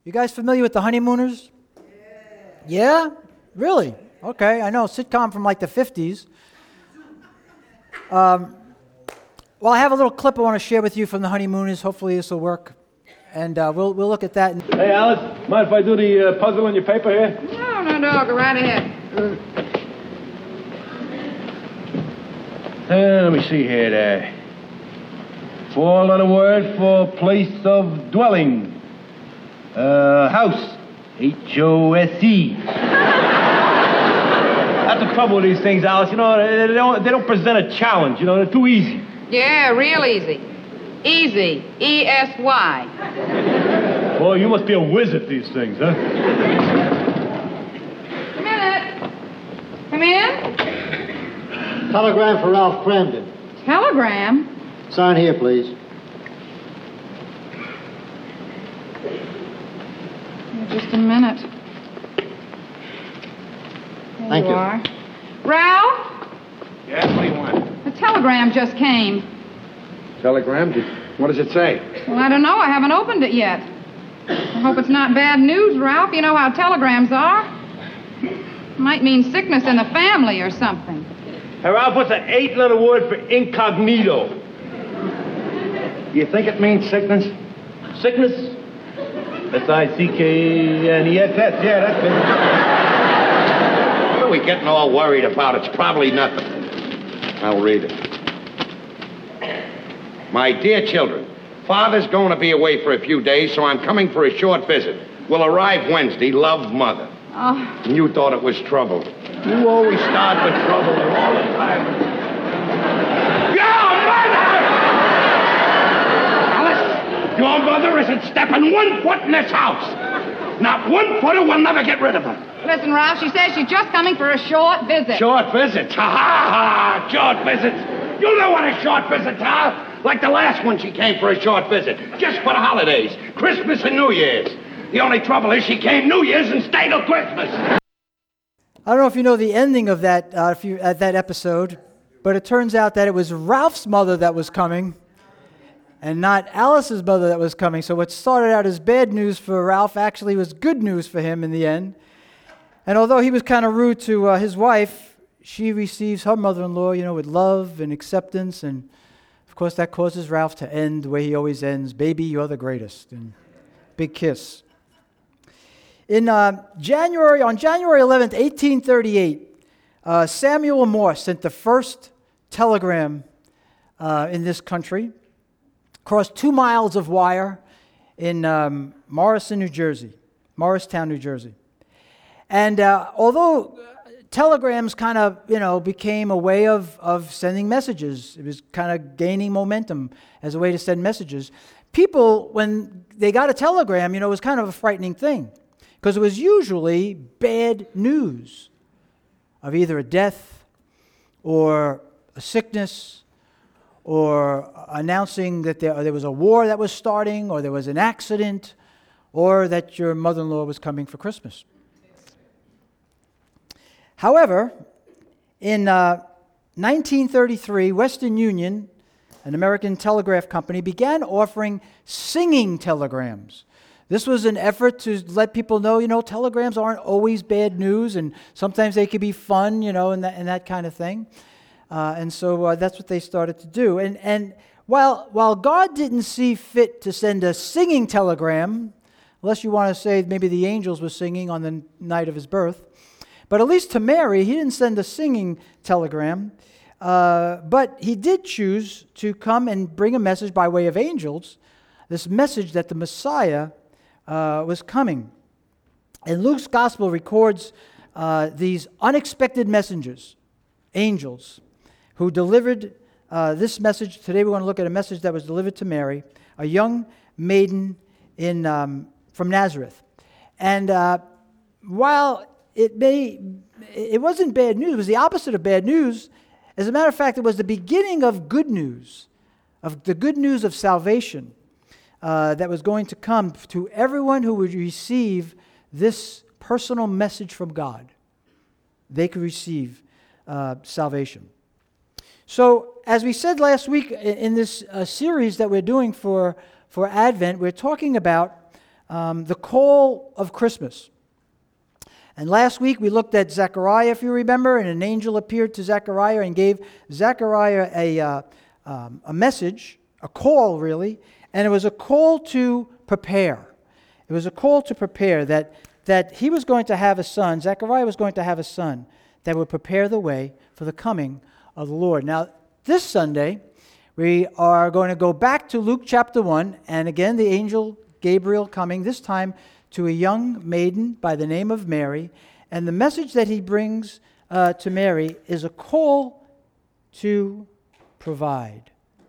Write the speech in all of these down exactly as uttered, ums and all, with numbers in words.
You guys familiar with the Honeymooners? Yeah? Really? Okay, I know, sitcom from like the fifties. Um, well, I have a little clip I want to share with you from the Honeymooners. Hopefully this will work. And uh, we'll we'll look at that. Hey, Alice, mind if I do the uh, puzzle on your paper here? No, no, no, go right ahead. Uh, let me see here. There. Four-letter word for place of dwelling. Uh, house. H O S E. That's the trouble with these things, Alice. You know, they don't, they don't present a challenge. You know, they're too easy. Yeah, real easy. Easy. E S Y. Boy, you must be a whiz at these things, huh? A minute. Come in. Telegram for Ralph Cramden. Telegram? Sign here, please. Just a minute. There Thank you you. are. Ralph, Yeah, what do you want? a telegram just came. Telegram? Did, what does it say? Well, I don't know. I haven't opened it yet. I hope it's not bad news, Ralph. You know how telegrams are. Might mean sickness in the family or something. Hey, Ralph, what's an eight-letter word for incognito? You think it means sickness? Sickness? S I C K N E S S, yeah, that's it. What are we getting all worried about? It's probably nothing. I'll read it. My dear children, Father's going to be away for a few days, so I'm coming for a short visit. Will arrive Wednesday. Love, Mother. Oh, And you thought it was trouble. You always start with trouble all the time. Your mother! Alice, your mother isn't stepping one foot in this house. Not one foot or we'll never get rid of her. listen, Ralph, she says she's just coming for a short visit. Short visits. Ha ha ha! Short visits. You know what a short visits are. Like the last one, she came for a short visit. Just for the holidays. Christmas and New Year's. The only trouble is she came New Year's and stayed till Christmas. I don't know if you know the ending of that uh, if you, uh, that episode, but it turns out that it was Ralph's mother that was coming and not Alice's mother that was coming. So what started out as bad news for Ralph actually was good news for him in the end. And although he was kind of rude to uh, his wife, she receives her mother-in-law, you know, with love and acceptance. And, of course, that causes Ralph to end the way he always ends. Baby, you're the greatest. And big kiss. In uh, January, on January eleventh, eighteen thirty-eight, uh, Samuel Morse sent the first telegram uh, in this country, crossed two miles of wire in um, Morrison, New Jersey, Morristown, New Jersey. And uh, although telegrams kind of, you know, became a way of, of sending messages, it was kind of gaining momentum as a way to send messages, people, when they got a telegram, you know, it was kind of a frightening thing. Because it was usually bad news of either a death or a sickness or announcing that there, there was a war that was starting or there was an accident or that your mother-in-law was coming for Christmas. However, in uh, nineteen thirty-three, Western Union, an American telegraph company, began offering singing telegrams. This was an effort to let people know, you know, telegrams aren't always bad news, and sometimes they could be fun, you know, and that, and that kind of thing. Uh, and so uh, that's what they started to do. And and while while God didn't see fit to send a singing telegram, unless you want to say maybe the angels were singing on the night of his birth, but at least to Mary, he didn't send a singing telegram. Uh, but he did choose to come and bring a message by way of angels, this message that the Messiah Uh, was coming. And Luke's gospel records uh, these unexpected messengers, angels, who delivered uh, this message. Today we're going to look at a message that was delivered to Mary, a young maiden in um, from Nazareth. And uh, while it may, it wasn't bad news, it was the opposite of bad news. As a matter of fact, it was the beginning of good news, of the good news of salvation. Uh, that was going to come to everyone who would receive this personal message from God. They could receive uh, salvation. So, as we said last week in this uh, series that we're doing for, for Advent, we're talking about um, the call of Christmas. And last week we looked at Zechariah, if you remember, and an angel appeared to Zechariah and gave Zechariah a, uh, um, a message, a call really, and it was a call to prepare. It was a call to prepare that, that he was going to have a son, Zechariah was going to have a son that would prepare the way for the coming of the Lord. Now, this Sunday, we are going to go back to Luke chapter one, and again, the angel Gabriel coming, this time to a young maiden by the name of Mary, and the message that he brings uh, to Mary is a call to provide.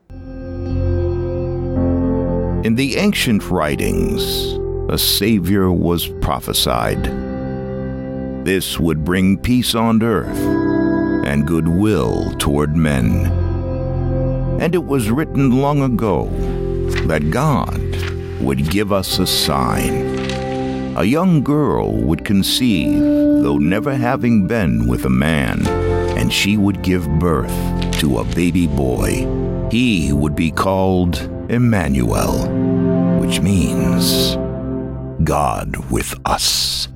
In the ancient writings, a Savior was prophesied. This would bring peace on earth and goodwill toward men. And it was written long ago that God would give us a sign. A young girl would conceive, though never having been with a man, and she would give birth to a baby boy. He would be called Emmanuel, which means God with us.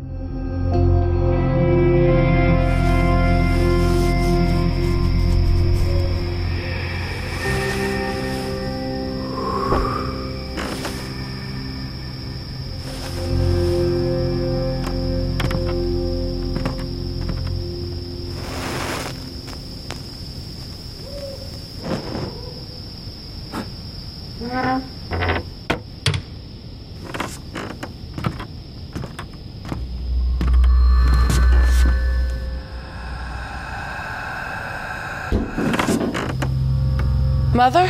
Mother?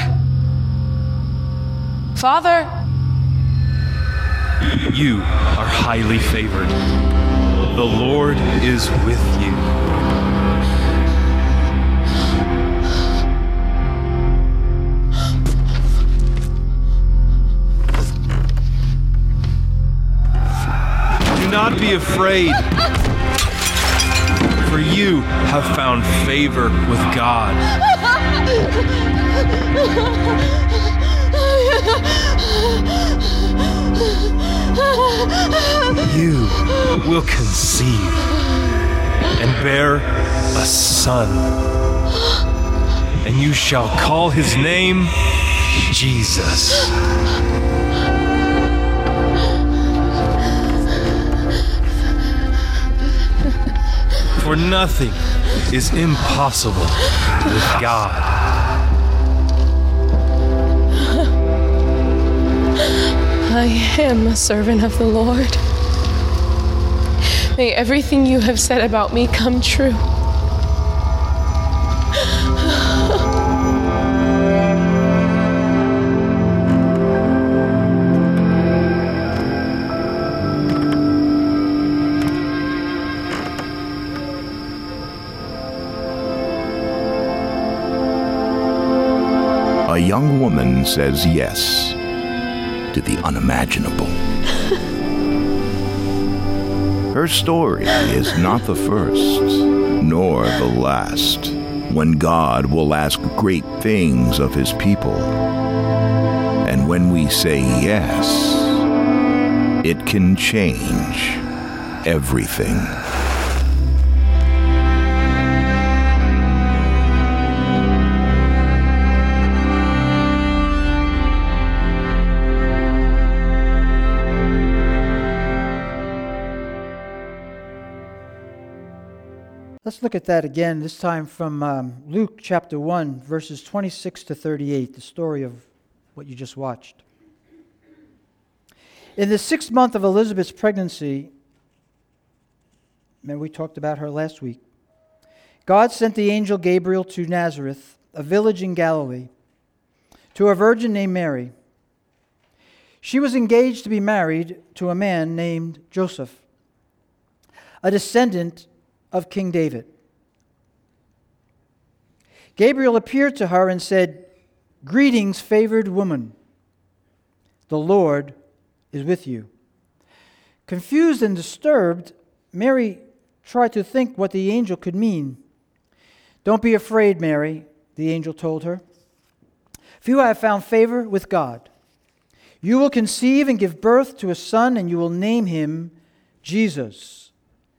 Father? You are highly favored. The Lord is with you. Do not be afraid, for you have found favor with God. You will conceive and bear a son, and you shall call his name Jesus. For nothing is impossible with God. I am a servant of the Lord. May everything you have said about me come true. A young woman says yes to the unimaginable. Her story is not the first, nor the last, when God will ask great things of his people. And when we say yes, it can change everything. Let's look at that again, this time from um, Luke chapter one, verses twenty-six to thirty-eight, the story of what you just watched. In the sixth month of Elizabeth's pregnancy, remember we talked about her last week, God sent the angel Gabriel to Nazareth, a village in Galilee, to a virgin named Mary. She was engaged to be married to a man named Joseph, a descendant of King David. Gabriel appeared to her and said, "Greetings, favored woman. The Lord is with you." Confused and disturbed, Mary tried to think what the angel could mean. "Don't be afraid, Mary," the angel told her, "for you have found favor with God. You will conceive and give birth to a son, and you will name him Jesus.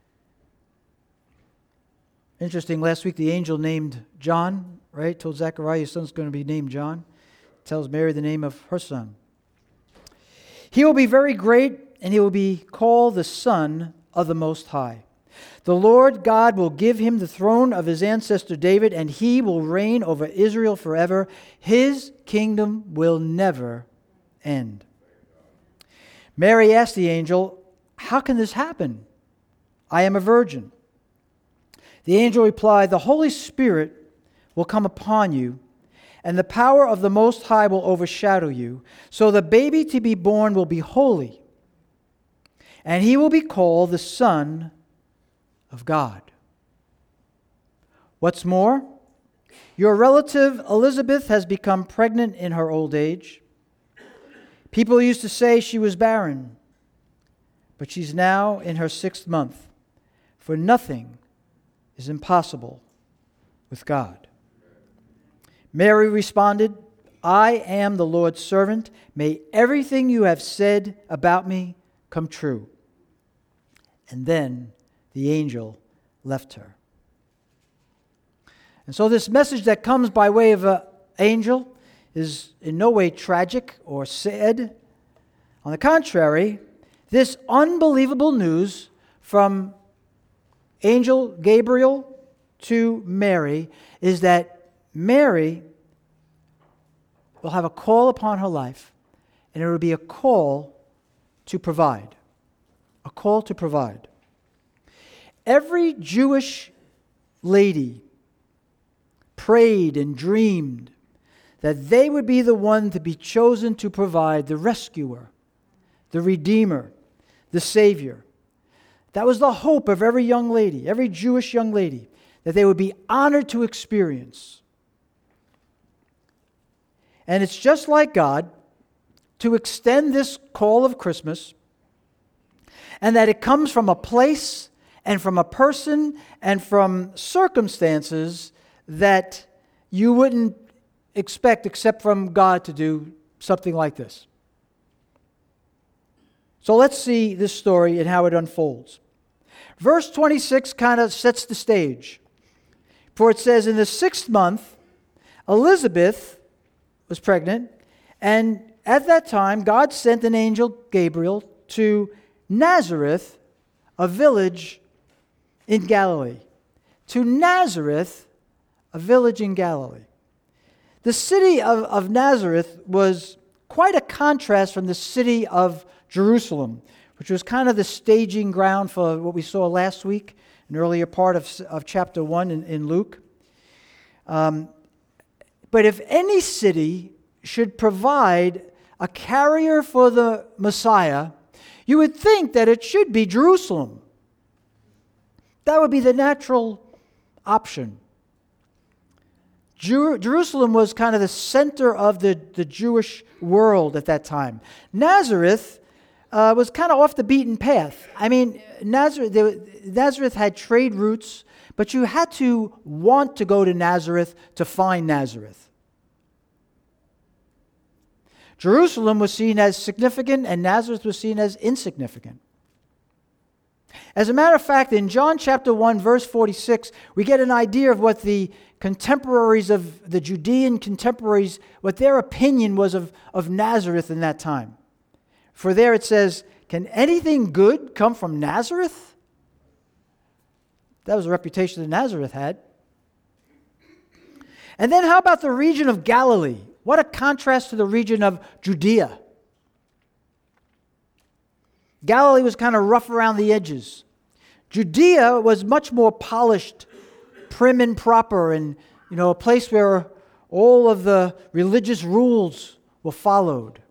Interesting, last week the angel named John, right? Told Zechariah his son's going to be named John. Tells Mary the name of her son. He will be very great, and he will be called the Son of the Most High. The Lord God will give him the throne of his ancestor David, and he will reign over Israel forever. His kingdom will never end. Mary asked the angel, "How can this happen? I am a virgin." The angel replied, "The Holy Spirit will come upon you, and the power of the Most High will overshadow you. So the baby to be born will be holy, and he will be called the Son of God. What's more, your relative Elizabeth has become pregnant in her old age. People used to say she was barren, but she's now in her sixth month, for nothing is impossible with God." Mary responded, "I am the Lord's servant. May everything you have said about me come true." And then the angel left her. And so this message that comes by way of an angel is in no way tragic or sad. On the contrary, this unbelievable news from angel Gabriel to Mary is that Mary will have a call upon her life, and it will be a call to provide. A call to provide. Every Jewish lady prayed and dreamed that they would be the one to be chosen to provide the rescuer, the redeemer, the savior. That was the hope of every young lady, every Jewish young lady, that they would be honored to experience. And it's just like God to extend this call of Christmas, and that it comes from a place and from a person and from circumstances that you wouldn't expect except from God to do something like this. So let's see this story and how it unfolds. Verse twenty-six kind of sets the stage. For it says, in the sixth month, Elizabeth was pregnant, and at that time God sent an angel, Gabriel, to Nazareth, a village in Galilee. To Nazareth, a village in Galilee. The city of, of Nazareth was quite a contrast from the city of Jerusalem, which was kind of the staging ground for what we saw last week, an earlier part of, of chapter one in, in Luke. Um, but if any city should provide a carrier for the Messiah, you would think that it should be Jerusalem. That would be the natural option. Jer- Jerusalem was kind of the center of the, the Jewish world at that time. Nazareth uh, was kind of off the beaten path. I mean, Nazareth, there, Nazareth had trade routes, but you had to want to go to Nazareth to find Nazareth. Jerusalem was seen as significant, and Nazareth was seen as insignificant. As a matter of fact, in John chapter one, verse forty-six, we get an idea of what the contemporaries of the Judean contemporaries, what their opinion was of, of Nazareth in that time. For there it says, "Can anything good come from Nazareth?" That was a reputation that Nazareth had. And then how about the region of Galilee? What a contrast to the region of Judea. Galilee was kind of rough around the edges. Judea was much more polished, prim and proper, and, you know, a place where all of the religious rules were followed.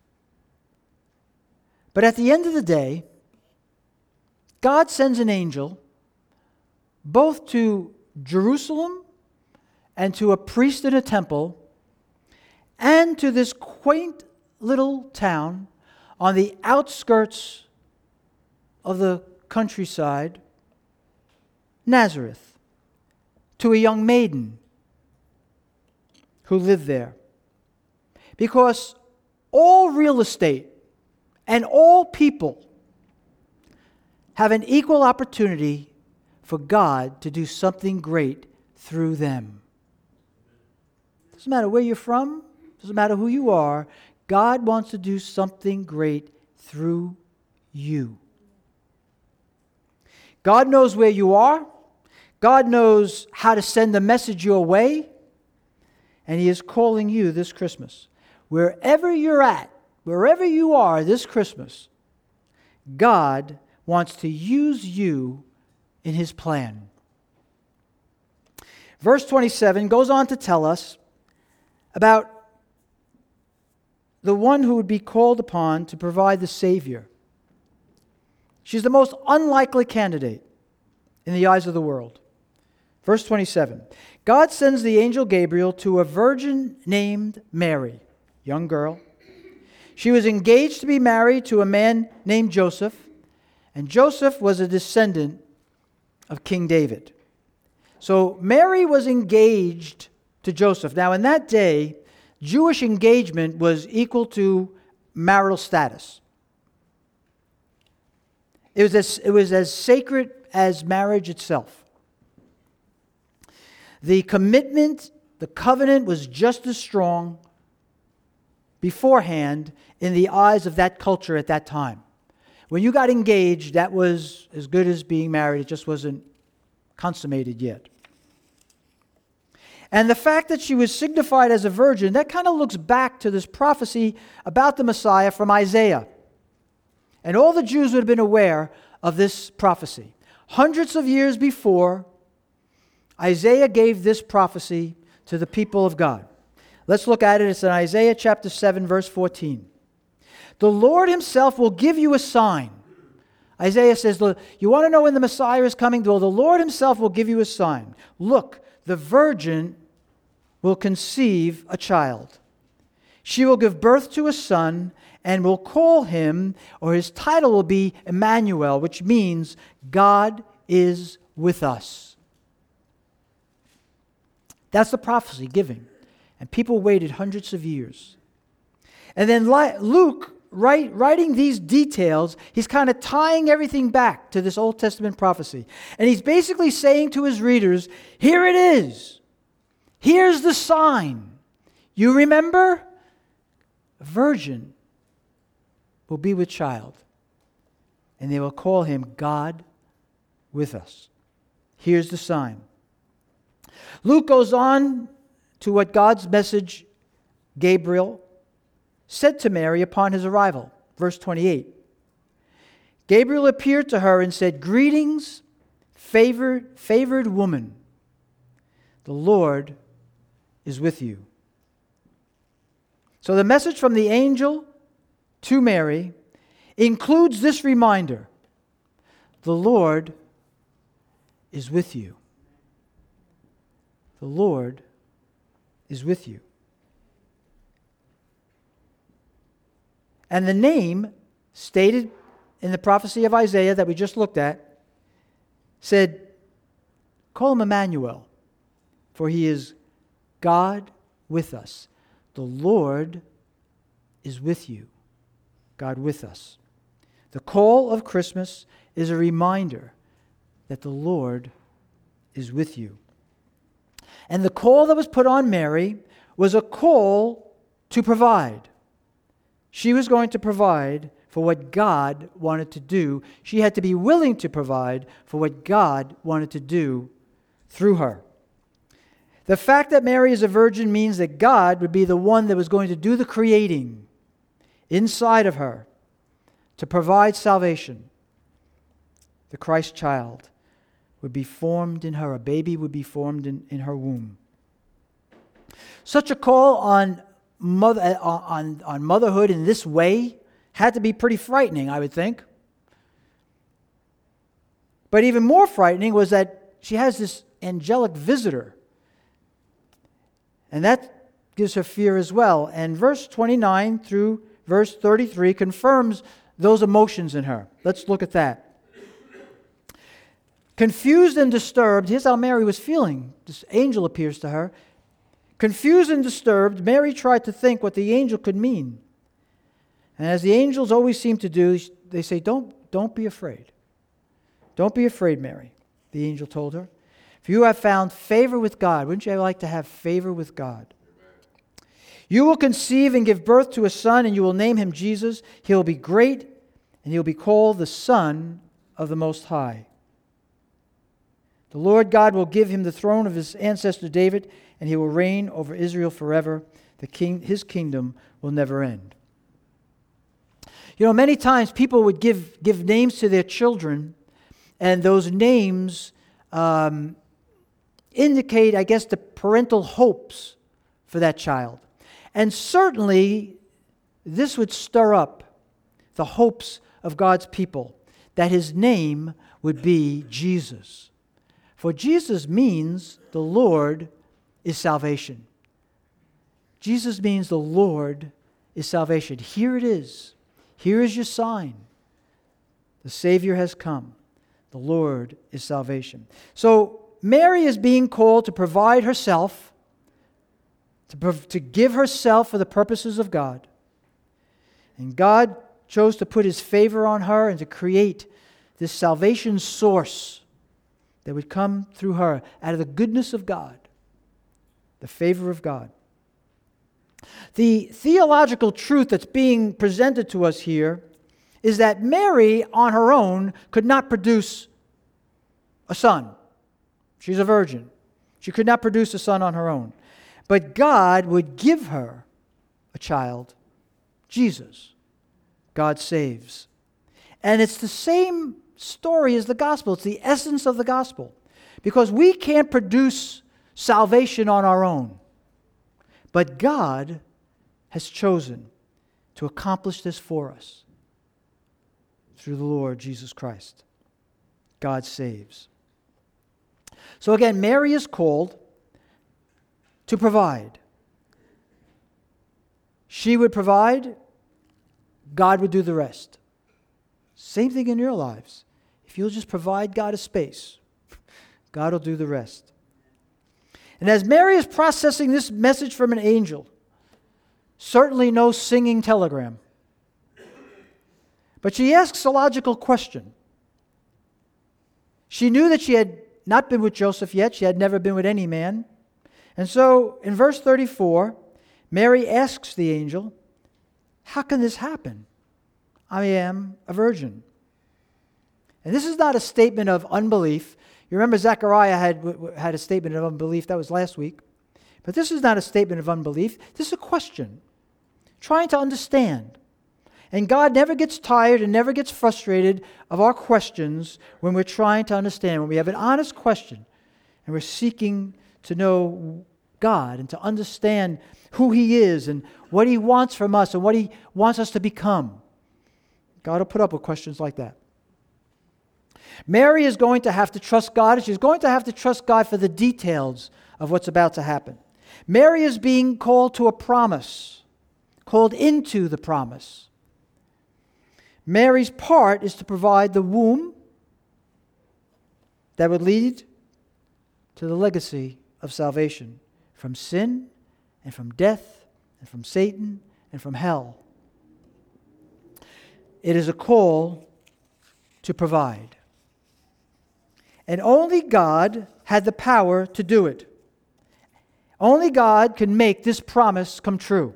But at the end of the day, God sends an angel both to Jerusalem and to a priest in a temple and to this quaint little town on the outskirts of the countryside, Nazareth, to a young maiden who lived there. Because all real estate and all people have an equal opportunity for God to do something great through them. Doesn't matter where you're from, doesn't matter who you are, God wants to do something great through you. God knows where you are. God knows how to send a message your way. And He is calling you this Christmas. Wherever you're at, wherever you are this Christmas, God wants to use you in His plan. Verse twenty-seven goes on to tell us about the one who would be called upon to provide the Savior. She's the most unlikely candidate in the eyes of the world. Verse twenty-seven, God sends the angel Gabriel to a virgin named Mary, young girl. She was engaged to be married to a man named Joseph, and Joseph was a descendant of King David. So Mary was engaged to Joseph. Now, in that day, Jewish engagement was equal to marital status. It was as, it was as sacred as marriage itself. The commitment, the covenant was just as strong beforehand in the eyes of that culture at that time. When you got engaged, that was as good as being married. It just wasn't consummated yet. And the fact that she was signified as a virgin, that kind of looks back to this prophecy about the Messiah from Isaiah. And all the Jews would have been aware of this prophecy. Hundreds of years before, Isaiah gave this prophecy to the people of God. Let's look at it. It's in Isaiah chapter seven, verse fourteen. The Lord Himself will give you a sign. Isaiah says, you want to know when the Messiah is coming? Well, the Lord Himself will give you a sign. Look, the virgin will conceive a child. She will give birth to a son and will call him, or his title will be Emmanuel, which means God is with us. That's the prophecy given. And people waited hundreds of years. And then Luke, write, writing these details, he's kind of tying everything back to this Old Testament prophecy. And he's basically saying to his readers, here it is. Here's the sign. You remember? A virgin will be with child, and they will call him God with us. Here's the sign. Luke goes on to what God's message, Gabriel, said to Mary upon his arrival. Verse twenty-eight. Gabriel appeared to her and said, greetings, favored, favored woman. The Lord is with you. So the message from the angel to Mary includes this reminder. The Lord is with you. The Lord is with you. And the name stated in the prophecy of Isaiah that we just looked at said, call him Emmanuel, for he is God with us. The Lord is with you. God with us. The call of Christmas is a reminder that the Lord is with you. And the call that was put on Mary was a call to provide. She was going to provide for what God wanted to do. She had to be willing to provide for what God wanted to do through her. The fact that Mary is a virgin means that God would be the one that was going to do the creating inside of her to provide salvation. The Christ child would be formed in her. A baby would be formed in, in her womb. Such a call on mother on, on motherhood in this way had to be pretty frightening, I would think. But even more frightening was that she has this angelic visitor. And that gives her fear as well. And verse twenty-nine through verse thirty-three confirms those emotions in her. Let's look at that. Confused and disturbed, here's how Mary was feeling. This angel appears to her. Confused and disturbed, Mary tried to think what the angel could mean. And as the angels always seem to do, they say, don't, don't be afraid. Don't be afraid, Mary, the angel told her. If you have found favor with God, wouldn't you like to have favor with God? You will conceive and give birth to a son, and you will name him Jesus. He will be great, and he will be called the Son of the Most High. The Lord God will give him the throne of his ancestor David, and he will reign over Israel forever. The king, his kingdom will never end. You know, many times people would give, give names to their children, and those names um, indicate, I guess, the parental hopes for that child. And certainly, this would stir up the hopes of God's people, that his name would be Jesus. For Jesus means the Lord is salvation. Jesus means the Lord is salvation. Here it is. Here is your sign. The Savior has come. The Lord is salvation. So Mary is being called to provide herself, to, prov- to give herself for the purposes of God. And God chose to put his favor on her and to create this salvation source that would come through her out of the goodness of God, the favor of God. The theological truth that's being presented to us here is that Mary on her own could not produce a son. She's a virgin. She could not produce a son on her own. But God would give her a child, Jesus. God saves. And it's the same story as the gospel. It's the essence of the gospel. Because we can't produce salvation on our own. But God has chosen to accomplish this for us through the Lord Jesus Christ. God saves. So again, Mary is called to provide. She would provide, God would do the rest. Same thing in your lives. If you'll just provide God a space, God will do the rest. And as Mary is processing this message from an angel, certainly no singing telegram, but she asks a logical question. She knew that she had not been with Joseph yet. She had never been with any man. And so in verse thirty-four, Mary asks the angel, how can this happen? I am a virgin. And this is not a statement of unbelief. You remember Zechariah had, had a statement of unbelief. That was last week. But this is not a statement of unbelief. This is a question. Trying to understand. And God never gets tired and never gets frustrated of our questions when we're trying to understand. When we have an honest question and we're seeking to know God and to understand who he is and what he wants from us and what he wants us to become. God will put up with questions like that. Mary is going to have to trust God, and she's going to have to trust God for the details of what's about to happen. Mary is being called to a promise, called into the promise. Mary's part is to provide the womb that would lead to the legacy of salvation from sin and from death and from Satan and from hell. It is a call to provide. And only God had the power to do it. Only God can make this promise come true.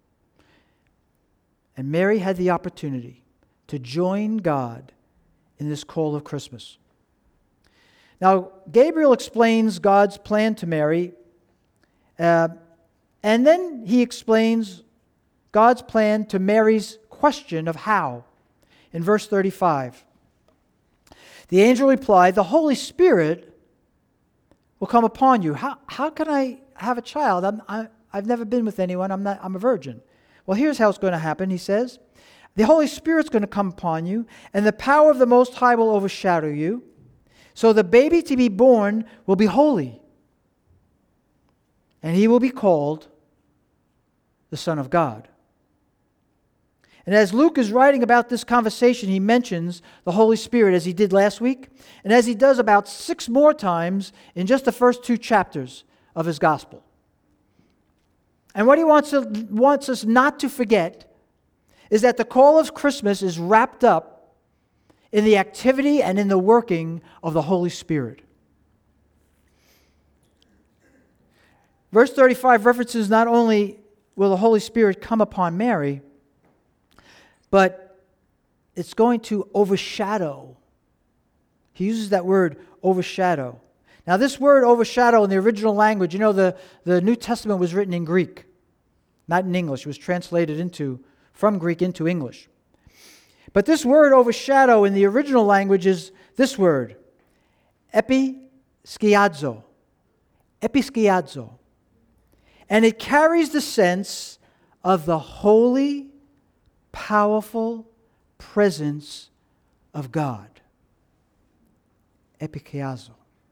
And Mary had the opportunity to join God in this call of Christmas. Now, Gabriel explains God's plan to Mary, uh, and then he explains God's plan to Mary's question of how. In verse thirty-five, the angel replied, the Holy Spirit will come upon you. How, how can I have a child? I'm, I, I've never been with anyone. I'm, not, I'm a virgin. Well, here's how it's going to happen, he says. The Holy Spirit's going to come upon you, and the power of the Most High will overshadow you. So the baby to be born will be holy, and he will be called the Son of God. And as Luke is writing about this conversation, he mentions the Holy Spirit as he did last week, and as he does about six more times in just the first two chapters of his gospel. And what he wants, to, wants us not to forget is that the call of Christmas is wrapped up in the activity and in the working of the Holy Spirit. Verse thirty-five references not only will the Holy Spirit come upon Mary, but it's going to overshadow. He uses that word, overshadow. Now, this word overshadow in the original language, you know, the, the New Testament was written in Greek, not in English. It was translated into from Greek into English. But this word overshadow in the original language is this word, episkiazo. Episkiazo. And it carries the sense of the holy, powerful presence of God. Episkiazo.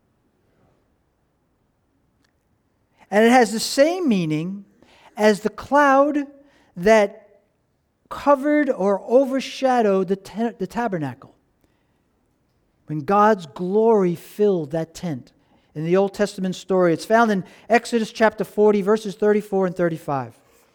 And it has the same meaning as the cloud that covered or overshadowed the, ta- the tabernacle. When God's glory filled that tent. In the Old Testament story, it's found in Exodus chapter forty, verses thirty-four and thirty-five.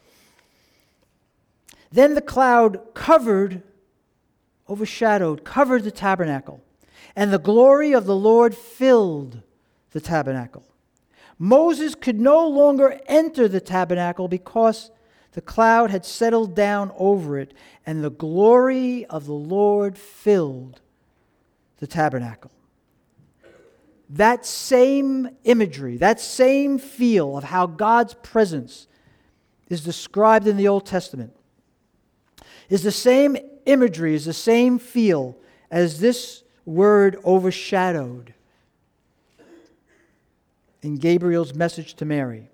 Then the cloud covered, overshadowed, covered the tabernacle, and the glory of the Lord filled the tabernacle. Moses could no longer enter the tabernacle because the cloud had settled down over it, and the glory of the Lord filled the tabernacle. That same imagery, that same feel of how God's presence is described in the Old Testament is the same imagery, is the same feel as this word overshadowed in Gabriel's message to Mary.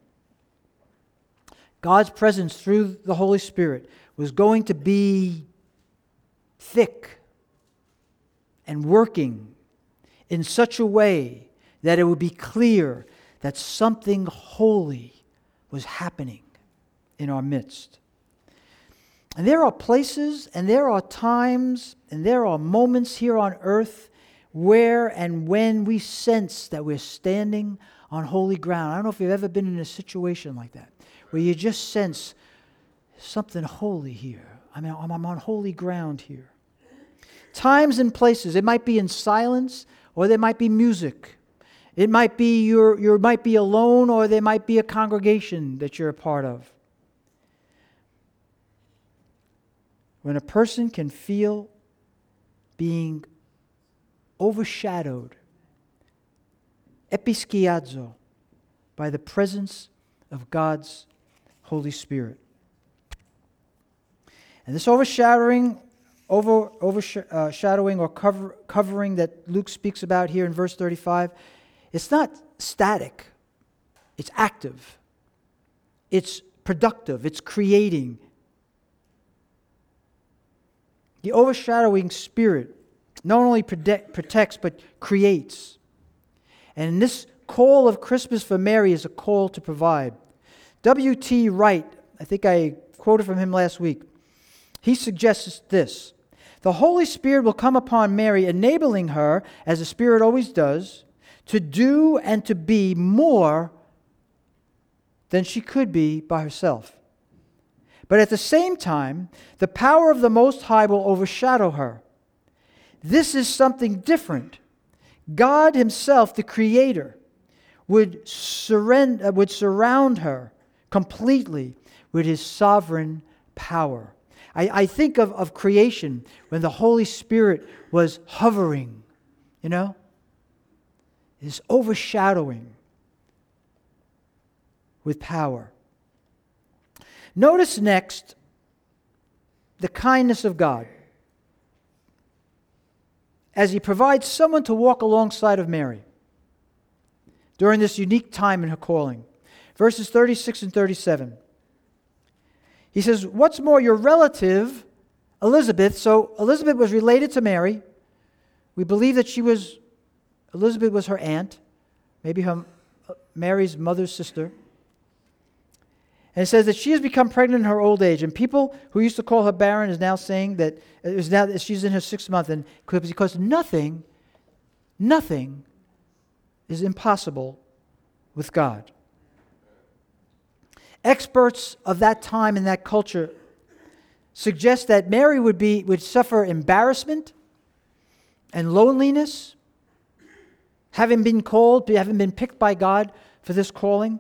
God's presence through the Holy Spirit was going to be thick and working in such a way that it would be clear that something holy was happening in our midst. And there are places and there are times and there are moments here on earth where and when we sense that we're standing on holy ground. I don't know if you've ever been in a situation like that, where you just sense something holy here. I mean, I'm on holy ground here. Times and places. It might be in silence, or there might be music. It might be you're, you might be alone, or there might be a congregation that you're a part of. When a person can feel being overshadowed, episkiazo, by the presence of God's Holy Spirit. And this overshadowing, over, overshadowing or cover, covering that Luke speaks about here in verse thirty-five, it's not static. It's active. It's productive. It's creating. The overshadowing spirit not only protect, protects but creates. And this call of Christmas for Mary is a call to provide. W T Wright, I think I quoted from him last week, he suggests this: the Holy Spirit will come upon Mary, enabling her, as the Spirit always does, to do and to be more than she could be by herself. But at the same time, the power of the Most High will overshadow her. This is something different. God Himself, the Creator, would, surrender, would surround her completely with His sovereign power. I, I think of, of creation when the Holy Spirit was hovering, you know, is overshadowing with power. Notice next the kindness of God as He provides someone to walk alongside of Mary during this unique time in her calling. Verses thirty-six and thirty-seven. He says, what's more, your relative, Elizabeth, so Elizabeth was related to Mary. We believe that she was, Elizabeth was her aunt, maybe her, Mary's mother's sister. And it says that she has become pregnant in her old age. And people who used to call her barren is now saying that it is now that she's in her sixth month. And because nothing, nothing is impossible with God. Experts of that time and that culture suggests that Mary would be would suffer embarrassment and loneliness, having been called, having been picked by God for this calling.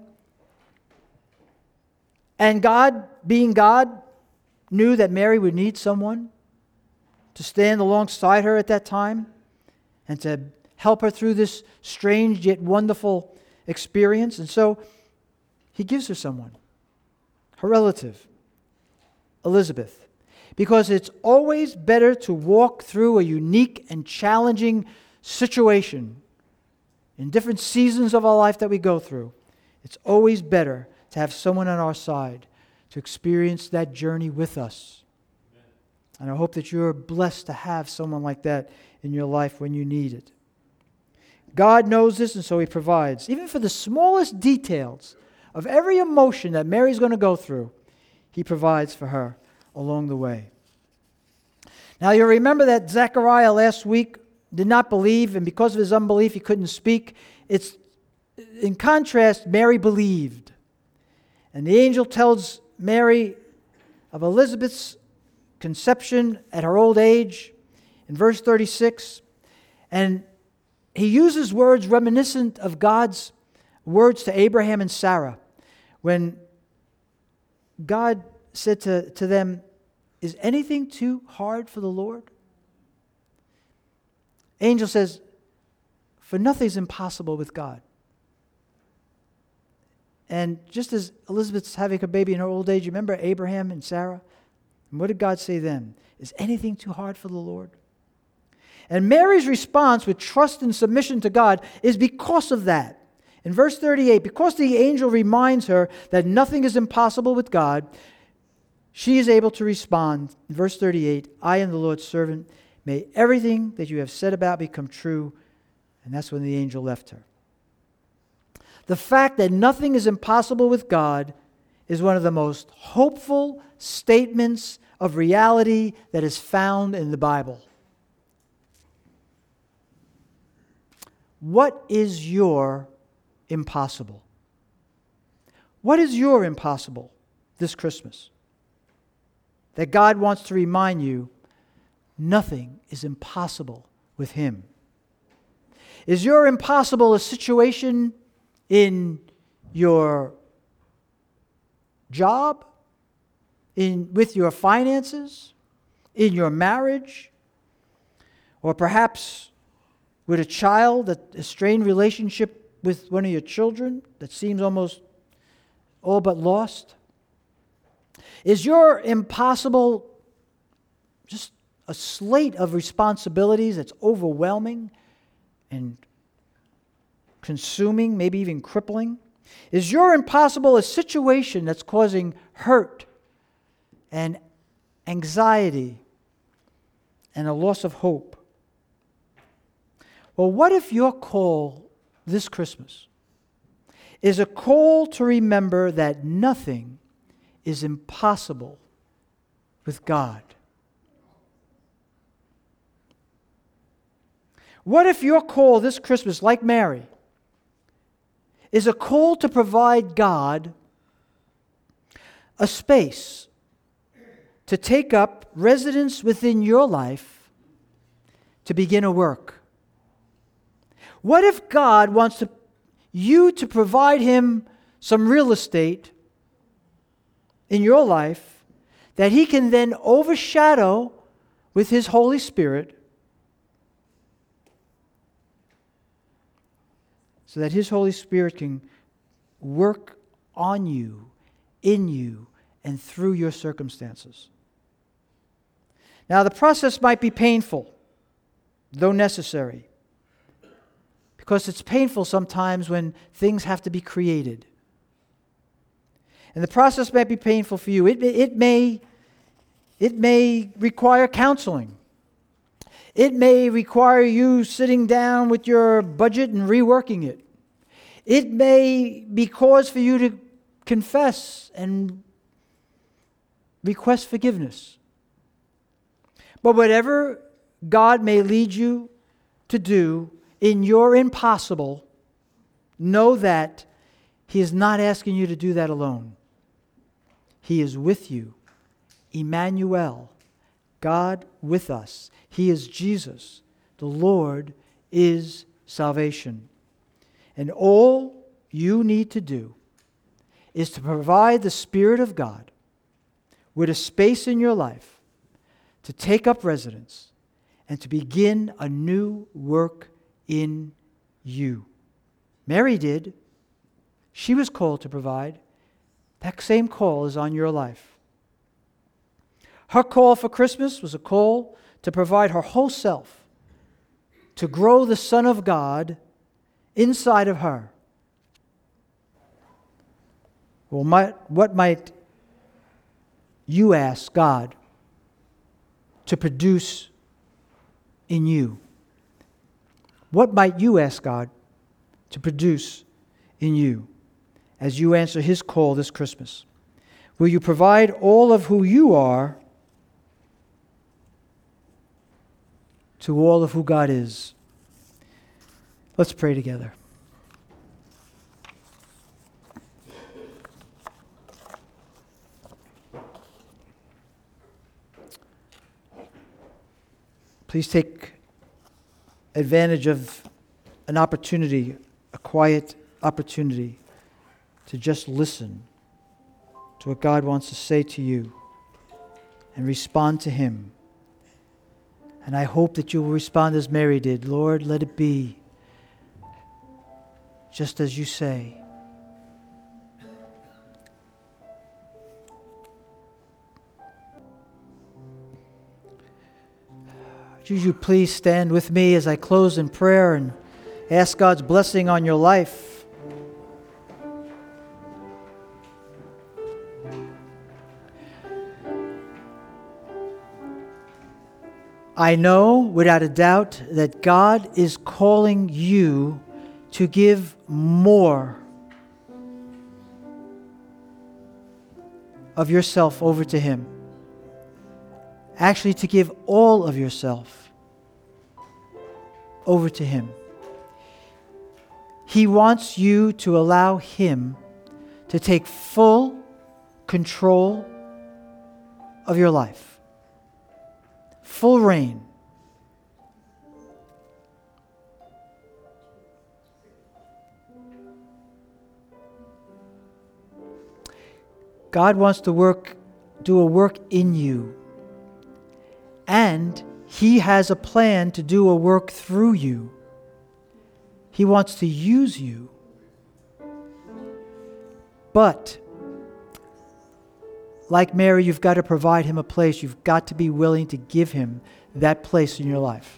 And God, being God, knew that Mary would need someone to stand alongside her at that time and to help her through this strange yet wonderful experience. And so he gives her someone, her relative, Elizabeth, because it's always better to walk through a unique and challenging situation in different seasons of our life that we go through. It's always better to have someone on our side to experience that journey with us. And I hope that you're blessed to have someone like that in your life when you need it. God knows this, and so he provides, even for the smallest details of every emotion that Mary's going to go through, he provides for her along the way. Now, you'll remember that Zechariah last week did not believe, and because of his unbelief, he couldn't speak. It's, in contrast, Mary believed. And the angel tells Mary of Elizabeth's conception at her old age in verse thirty-six. And he uses words reminiscent of God's words to Abraham and Sarah when God said to, to them, "Is anything too hard for the Lord?" Angel says, "For nothing's impossible with God." And just as Elizabeth's having her baby in her old age, you remember Abraham and Sarah? And what did God say then? Is anything too hard for the Lord? And Mary's response with trust and submission to God is because of that. In verse thirty-eight, because the angel reminds her that nothing is impossible with God, she is able to respond. In verse thirty-eight, "I am the Lord's servant. May everything that you have said about me come true." And that's when the angel left her. The fact that nothing is impossible with God is one of the most hopeful statements of reality that is found in the Bible. What is your impossible? What is your impossible this Christmas? That God wants to remind you, nothing is impossible with Him. Is your impossible a situation in your job, in with your finances, in your marriage, or perhaps with a child, a strained relationship with one of your children that seems almost all but lost? Is your impossible just a slate of responsibilities that's overwhelming and consuming, maybe even crippling? Is your impossible a situation that's causing hurt and anxiety and a loss of hope? Well, what if your call this Christmas is a call to remember that nothing is impossible with God? What if your call this Christmas, like Mary, is a call to provide God a space to take up residence within your life to begin a work? What if God wants to, you to provide Him some real estate in your life that He can then overshadow with His Holy Spirit, so that His Holy Spirit can work on you, in you, and through your circumstances? Now, the process might be painful, though necessary, because it's painful sometimes when things have to be created. And the process might be painful for you. It, it, may, it may require counseling. It may require you sitting down with your budget and reworking it. It may be cause for you to confess and request forgiveness. But whatever God may lead you to do in your impossible, know that He is not asking you to do that alone. He is with you Emmanuel, God with us. He is Jesus. The Lord is salvation. And all you need to do is to provide the Spirit of God with a space in your life to take up residence and to begin a new work in you. Mary did. She was called to provide. That same call is on your life. Her call for Christmas was a call to provide her whole self, to grow the Son of God inside of her. Well, might, what might you ask God to produce in you? What might you ask God to produce in you as you answer His call this Christmas? Will you provide all of who you are to all of who God is? Let's pray together. Please take advantage of an opportunity, a quiet opportunity, to just listen to what God wants to say to you and respond to Him. And I hope that you will respond as Mary did. Lord, let it be just as you say. Would you please stand with me as I close in prayer and ask God's blessing on your life? I know without a doubt that God is calling you to give more of yourself over to Him. Actually, to give all of yourself over to Him. He wants you to allow Him to take full control of your life. Full reign. God wants to work, do a work in you. And He has a plan to do a work through you. He wants to use you. But, like Mary, you've got to provide Him a place. You've got to be willing to give Him that place in your life.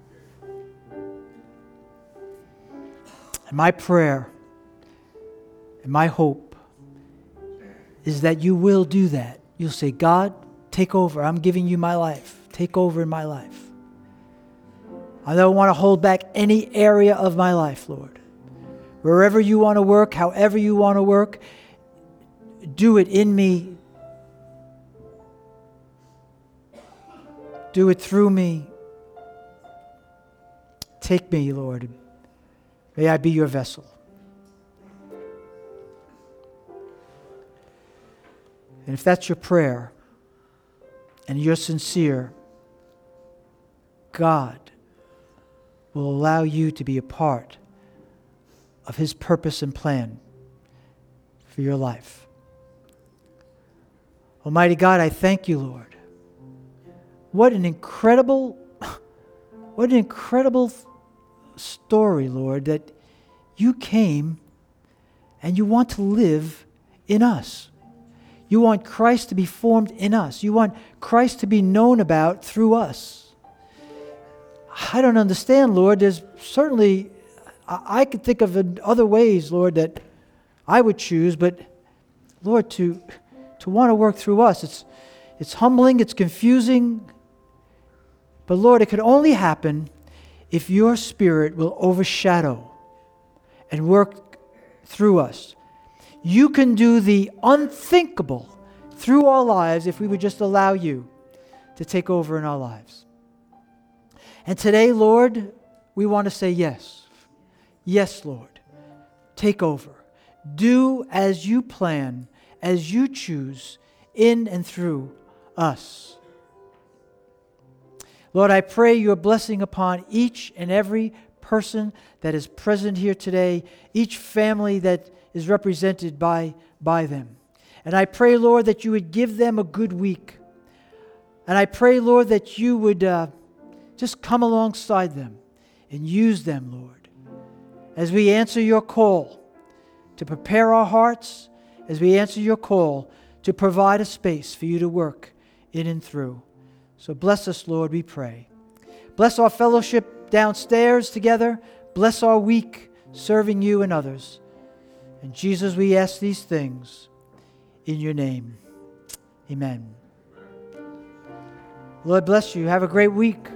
And my prayer and my hope is that you will do that. You'll say, God, take over. I'm giving you my life. Take over in my life. I don't want to hold back any area of my life, Lord. Wherever you want to work, however you want to work, do it in me. Do it through me. Take me, Lord. May I be your vessel. And if that's your prayer, and you're sincere, God will allow you to be a part of His purpose and plan for your life. Almighty God, I thank you, Lord. What an incredible, what an incredible story, Lord, that you came and you want to live in us. You want Christ to be formed in us. You want Christ to be known about through us. I don't understand, Lord. There's certainly, I, I could think of other ways, Lord, that I would choose, but Lord, to to want to work through us, it's it's humbling, it's confusing, but Lord, it could only happen if your Spirit will overshadow and work through us. You can do the unthinkable through our lives if we would just allow you to take over in our lives. And today, Lord, we want to say yes. Yes, Lord. Take over. Do as you plan, as you choose, in and through us. Lord, I pray your blessing upon each and every person that is present here today, each family that is represented by, by them. And I pray, Lord, that you would give them a good week. And I pray, Lord, that you would uh, just come alongside them and use them, Lord, as we answer your call to prepare our hearts, as we answer your call to provide a space for you to work in and through. So bless us, Lord, we pray. Bless our fellowship downstairs together. Bless our week serving you and others. And Jesus, we ask these things in your name. Amen. Lord bless you. Have a great week.